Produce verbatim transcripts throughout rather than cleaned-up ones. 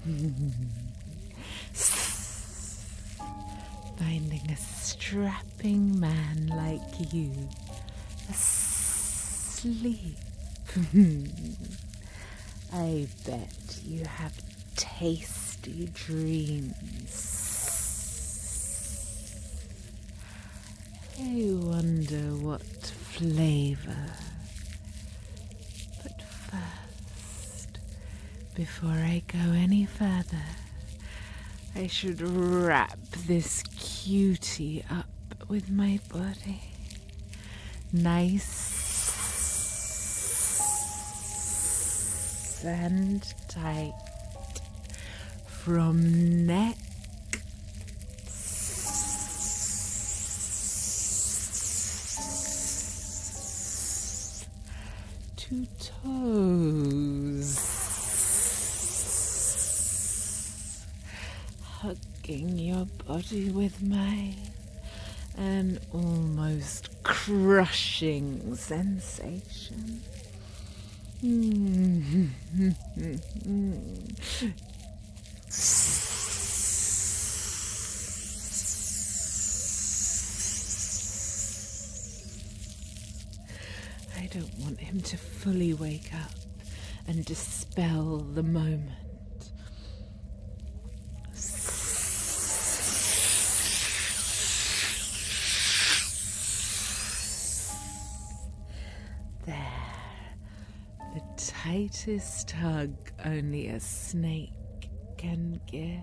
Finding a strapping man like you asleep. I bet you have tasty dreams. I wonder what flavor. But first, before I go any further, I should wrap this cutie up with my body. Nice and tight from neck to toes, hugging your body with mine, an almost crushing sensation. I don't want him to fully wake up and dispel the moment. There, the tightest hug only a snake can give.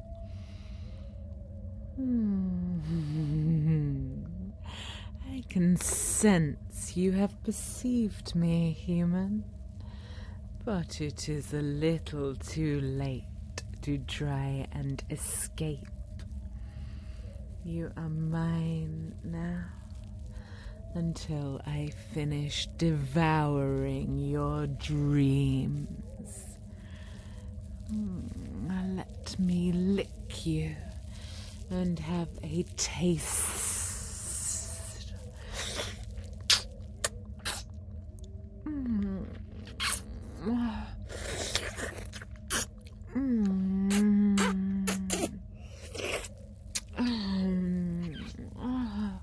Hmm. I can sense you have perceived me, human, but it is a little too late to try and escape. You are mine now, until I finish devouring your dreams. Mm, let me lick you and have a taste. Mm. Mm. Mm.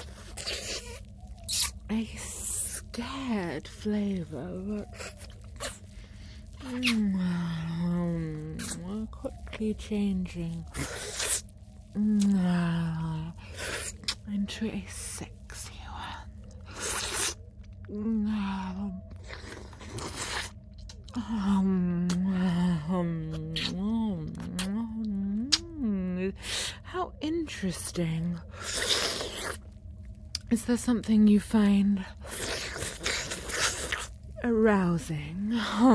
A scared flavor, but mm, quickly changing mm, into a sexy one. Um, um, um, how interesting. Is there something you find arousing,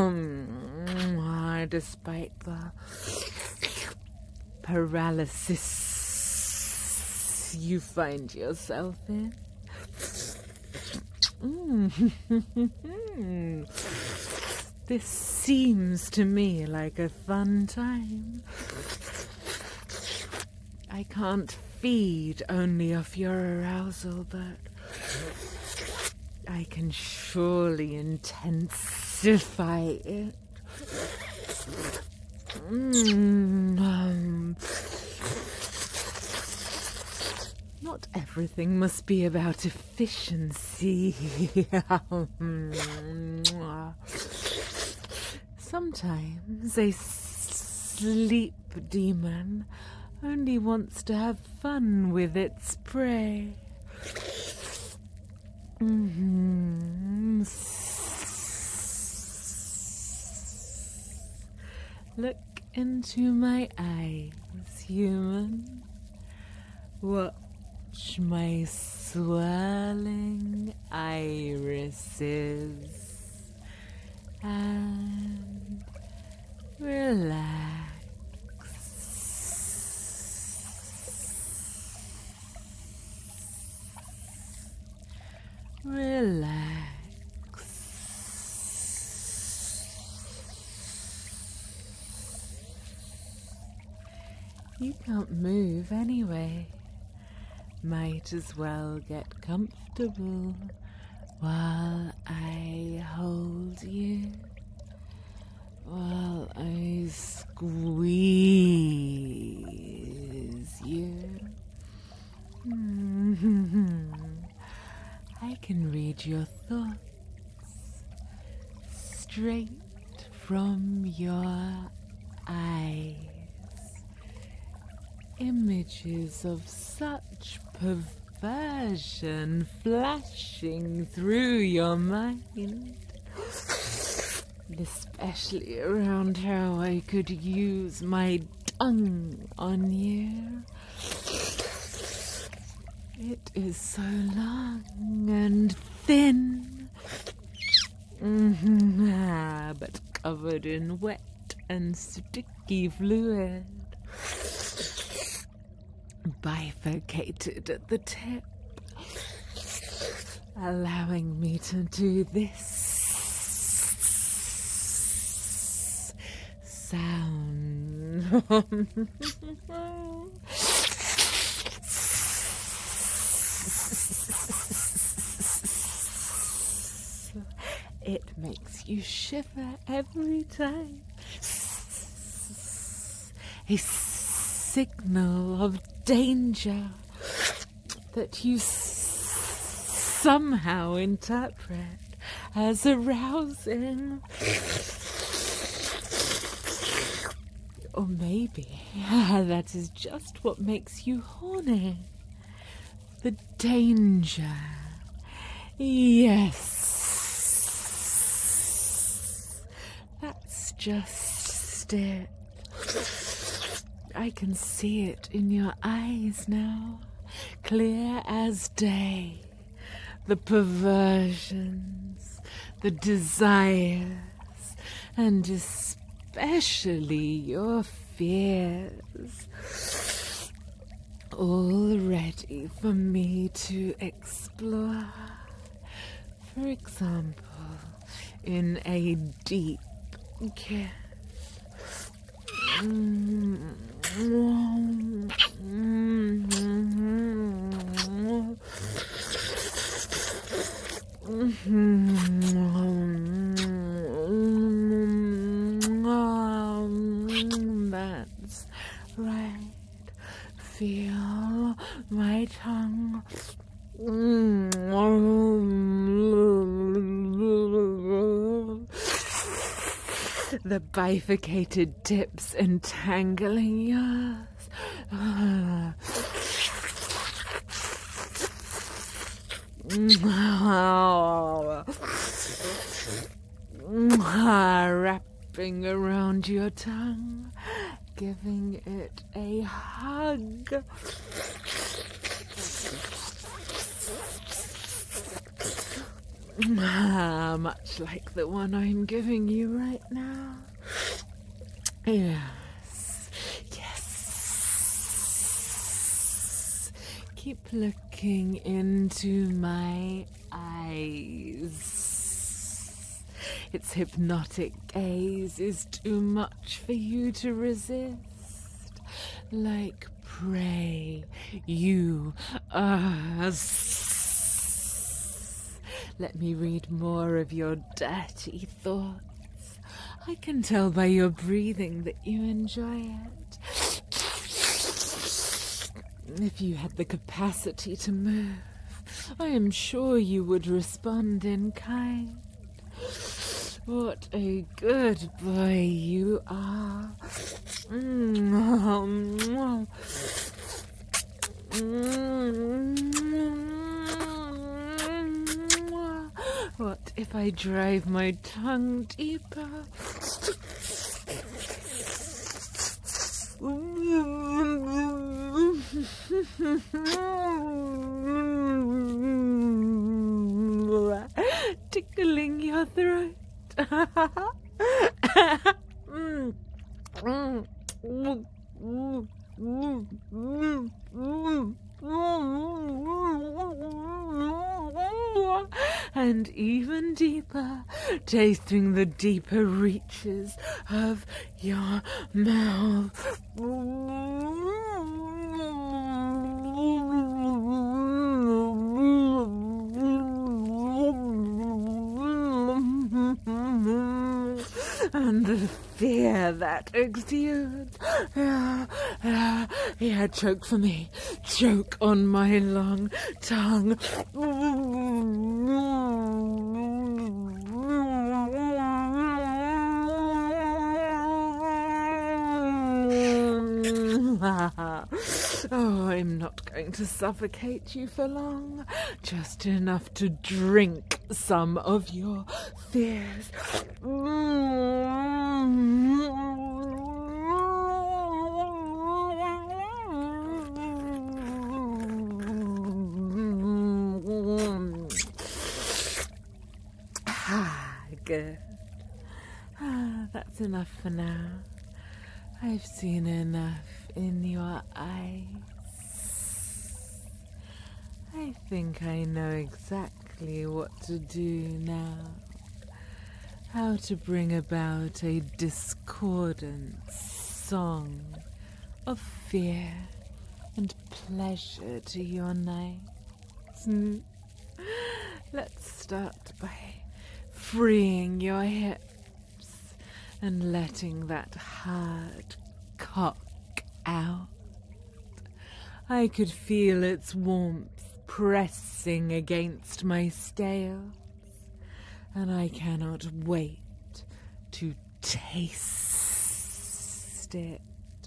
um, despite the paralysis you find yourself in? Mm. This seems to me like a fun time. I can't feed only off your arousal, but I can surely intensify it. Mm, um, not everything must be about efficiency. Sometimes a sleep demon only wants to have fun with its prey. Mm-hmm. Look into my eyes, human. Watch my swirling irises and relax. Relax. You can't move anyway. Might as well get comfortable while I hold you, while I squeeze your eyes. Images of such perversion flashing through your mind. Especially around how I could use my tongue on you. It is so long and thin, mm-hmm. ah, but covered in wet and sticky fluid, bifurcated at the tip, allowing me to do this sound. It makes you shiver every time. A signal of danger that you somehow interpret as arousing. Or maybe that is just what makes you horny. The danger. Yes. That's just it. I can see it in your eyes now, clear as day. The perversions, the desires, and especially your fears, all ready for me to explore. For example, in a deep kiss. Mm-hmm. That's right. Feel my tongue. The bifurcated tips entangling yours. Ah. Wrapping around your tongue, giving it a hug. Ah, much like the one I'm giving you right now. Yes, yes. Keep looking into my eyes. Its hypnotic gaze is too much for you to resist. Like prey, you are. Let me read more of your dirty thoughts. I can tell by your breathing that you enjoy it. If you had the capacity to move, I am sure you would respond in kind. What a good boy you are. Mm-hmm. What if I drive my tongue deeper? Tickling your throat. And even deeper, tasting the deeper reaches of your mouth. And the fear that exudes. Yeah, yeah, yeah, choke for me. Choke on my long tongue. Oh, I'm not going to suffocate you for long. Just enough to drink some of your fears. Ah, good. Ah, that's enough for now. I've seen enough in your eyes. I think I know exactly what to do now. How to bring about a discordant song of fear and pleasure to your nights. Hmm. Let's start by freeing your hips and letting that hard cock out. I could feel its warmth pressing against my scales, and I cannot wait to taste it.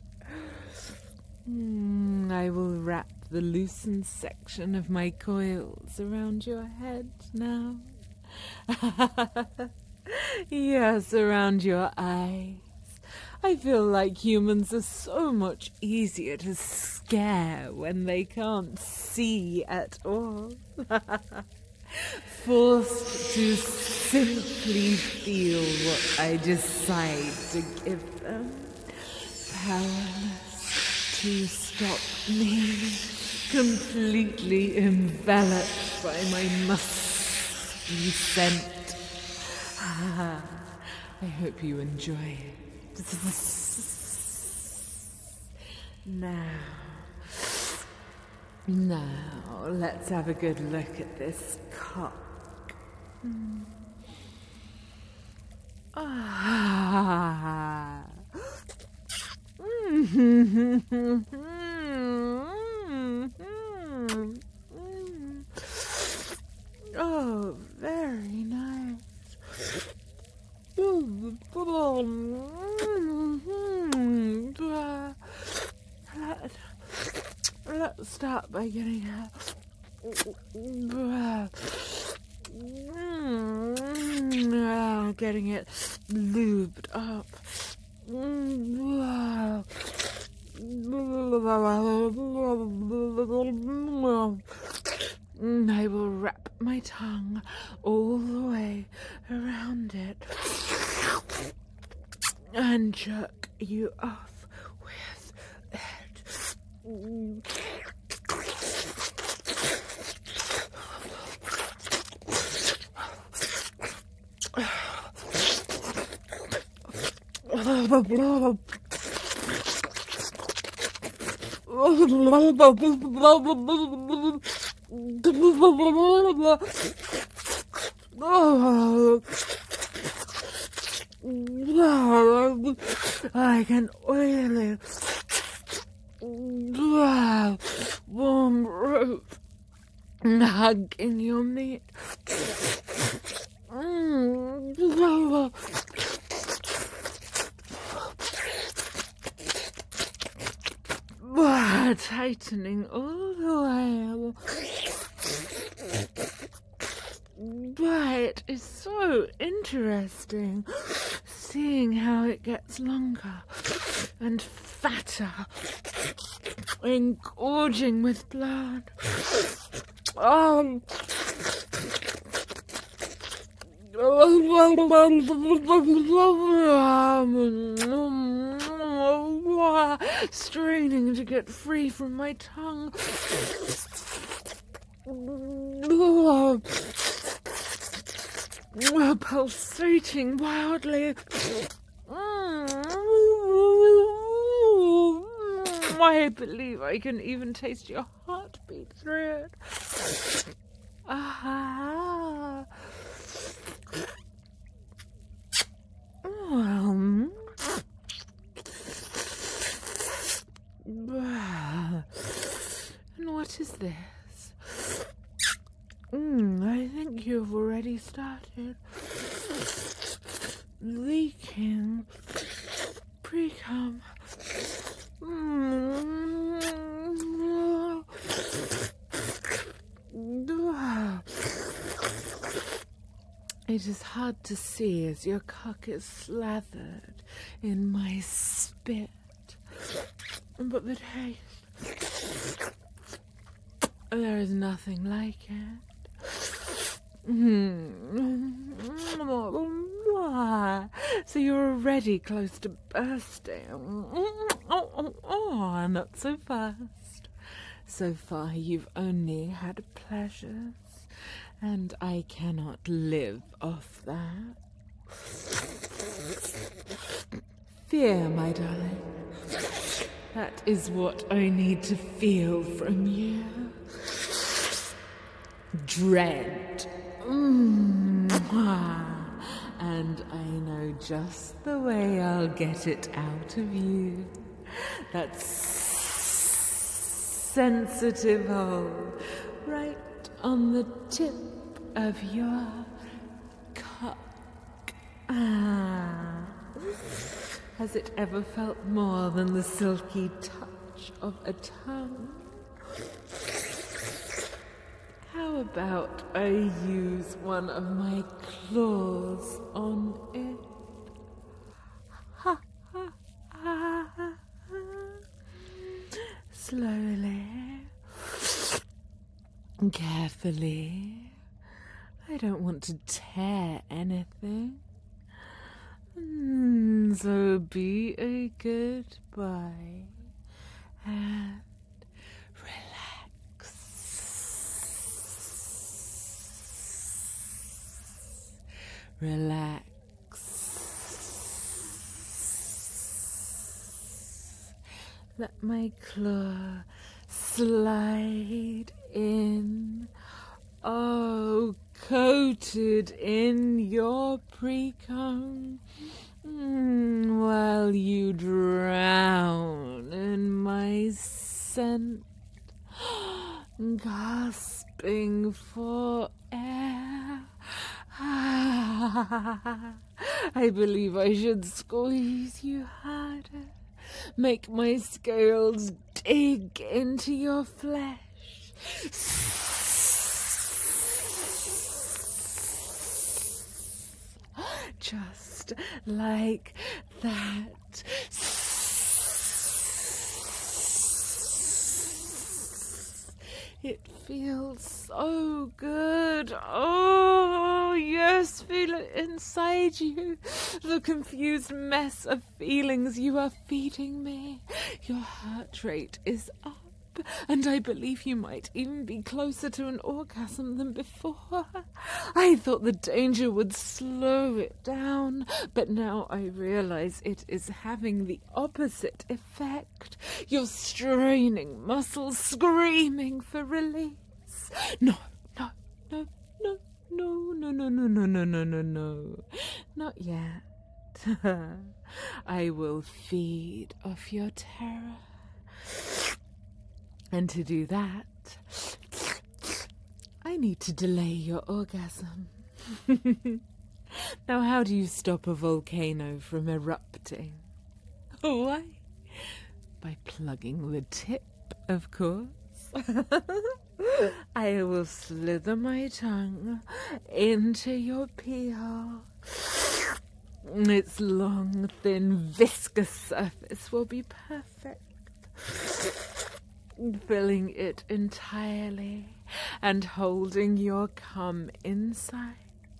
Mm, I will wrap the loosened section of my coils around your head now. Yes, around your eyes. I feel like humans are so much easier to scare when they can't see at all. Forced to simply feel what I decide to give them. Powerless to stop me. Completely enveloped by my musky scent. Ah, I hope you enjoy it. Now, now, let's have a good look at this cock. Mm. Ah. Oh, very nice. Let, let's start by getting uh, getting it lubed up. I will wrap my tongue all the way around it and jerk you off with it. Like an oily, warm rope hugging your meat. Tightening all the way. But it is so interesting seeing how it gets longer and fatter, engorging with blood. Um, straining to get free from my tongue. Pulsating wildly. I believe I can even taste your heartbeat through it. Aha. Um. And what is this? Mm, I think you've already started leaking pre-cum. Mm. It is hard to see as your cock is slathered in my spit, but the taste, there is nothing like it. So you're already close to bursting. Oh, oh, oh, not so fast. So far you've only had pleasures, and I cannot live off that. Fear, my darling. That is what I need to feel from you. Dread. Mm-hmm. And I know just the way I'll get it out of you. That sensitive hole right on the tip of your cock. Ah. Has it ever felt more than the silky touch of a tongue? How about I use one of my claws on it? Ha ha ha ha. Slowly, carefully. I don't want to tear anything. Mm, so be a good boy and relax. Relax. Let my claw slide in. Oh, coated in your precum, mm, while you drown in my scent, gasping for air. I believe I should squeeze you harder, make my scales dig into your flesh. Just like that. It feels so good. Oh, yes, feel it inside you. The confused mess of feelings you are feeding me. Your heart rate is up, and I believe you might even be closer to an orgasm than before. I thought the danger would slow it down, but now I realize it is having the opposite effect. You're straining muscles, screaming for release. No, no, no, no, no, no, no, no, no, no, no, no, no. Not yet. I will feed off your terror. And to do that, I need to delay your orgasm. Now, how do you stop a volcano from erupting? Why? By plugging the tip, of course. I will slither my tongue into your pee hole. Its long, thin, viscous surface will be perfect, filling it entirely and holding your cum inside.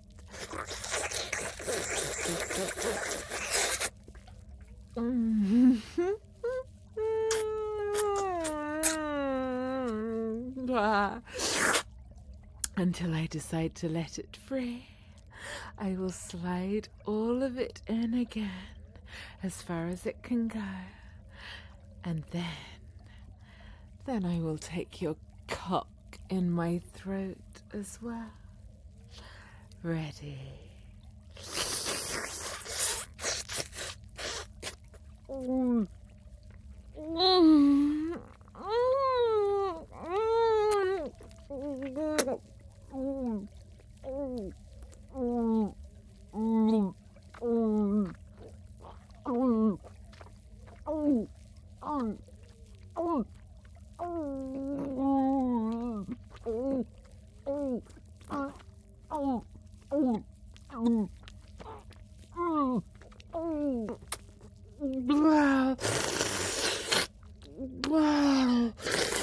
Until I decide to let it free. I will slide all of it in again, as far as it can go. And then, then I will take your cock in my throat as well. Ready? Mm. Mm. Wow. Wow.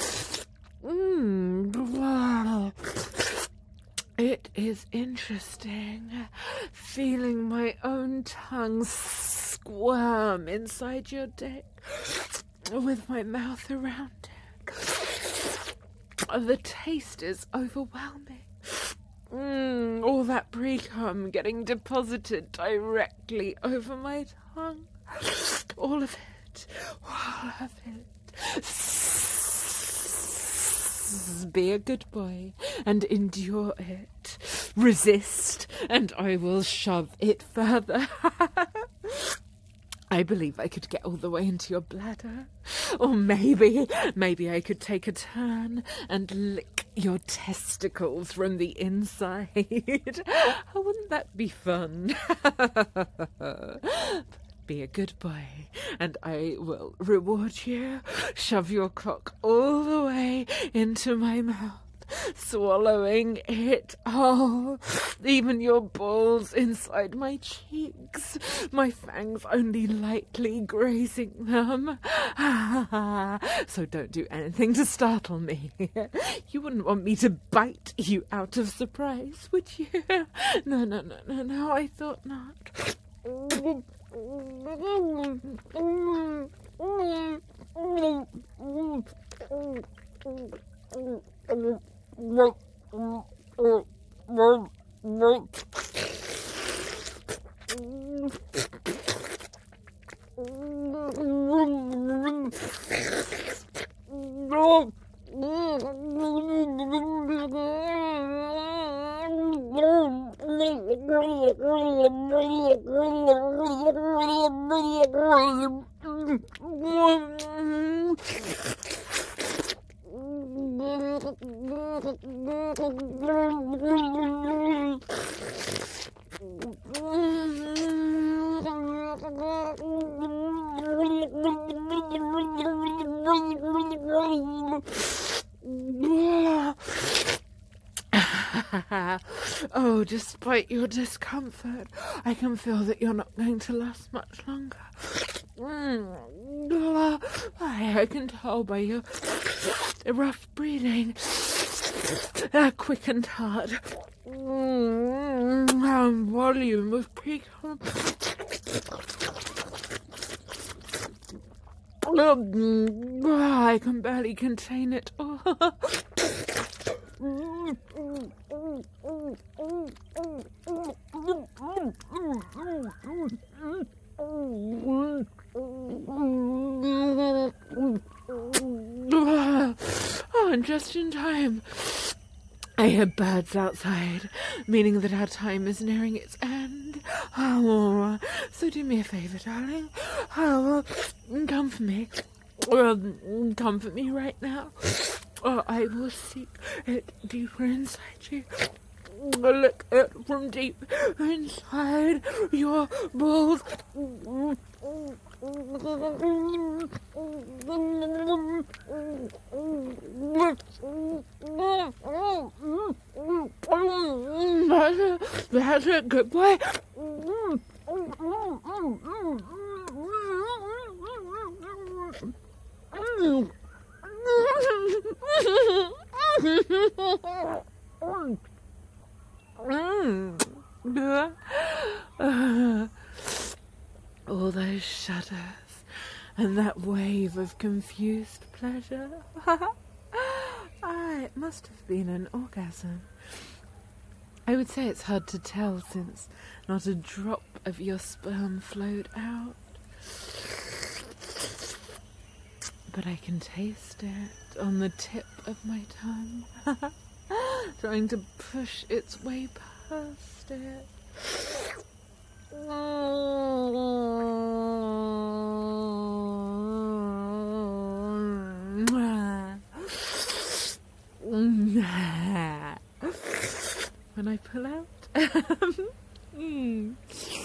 Mm, wow. It is interesting feeling my own tongue squirm inside your dick with my mouth around it. The taste is overwhelming. Mm, all that pre-cum getting deposited directly over my tongue. All of it. All of it. Be a good boy and endure it. Resist, and I will shove it further. I believe I could get all the way into your bladder. Or maybe, maybe I could take a turn and lick your testicles from the inside. Oh, wouldn't that be fun? Be a good boy, and I will reward you. Shove your cock all the way into my mouth, swallowing it all, even your balls inside my cheeks, my fangs only lightly grazing them. So don't do anything to startle me. You wouldn't want me to bite you out of surprise, would you? No, no, no, no, no, I thought not. Oh, despite your discomfort, I can feel that you're not going to last much longer. Mm. I can tell by your rough breathing, uh, quick and hard. Mm. Um, volume of pre-cum. I can barely contain it. Oh. Oh, and just in time. I hear birds outside, meaning that our time is nearing its end. Oh, so do me a favour, darling. Oh, comfort me. Um, comfort me right now. Or I will seek it deeper inside you. Lick it from deep inside your balls. That's it, that's it, good boy. Mm. Uh, all those shudders and that wave of confused pleasure. Ah, it must have been an orgasm. I would say it's hard to tell since not a drop of your sperm flowed out. But I can taste it on the tip of my tongue. Trying to push its way past it. When I pull out, mm.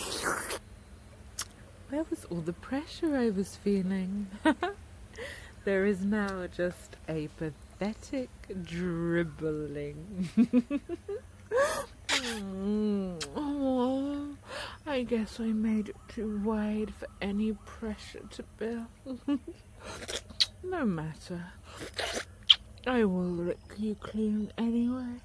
Where was all the pressure I was feeling? There is now just a pathetic dribbling. Mm. Oh, I guess I made it too wide for any pressure to bear. No matter. I will lick you clean anyway.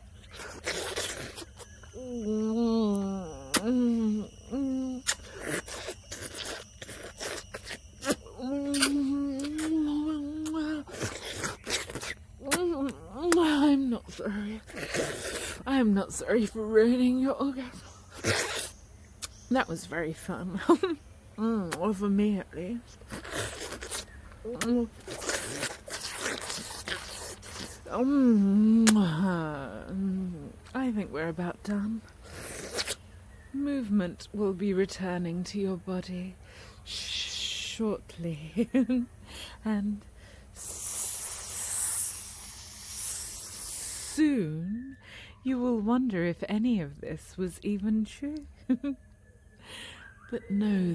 I'm not sorry. I'm not sorry for ruining your orgasm. That was very fun. mm, or for me at least. Um, I think we're about done. Movement will be returning to your body shortly. And soon you will wonder if any of this was even true. But know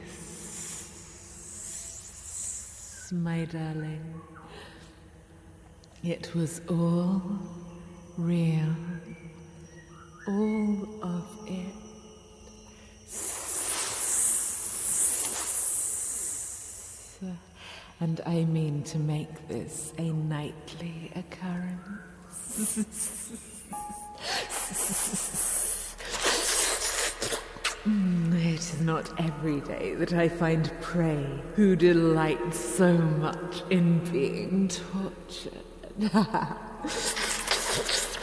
this, my darling, it was all real, all of it. And I mean to make this a nightly occurrence. Mm, it is not every day that I find prey who delights so much in being tortured.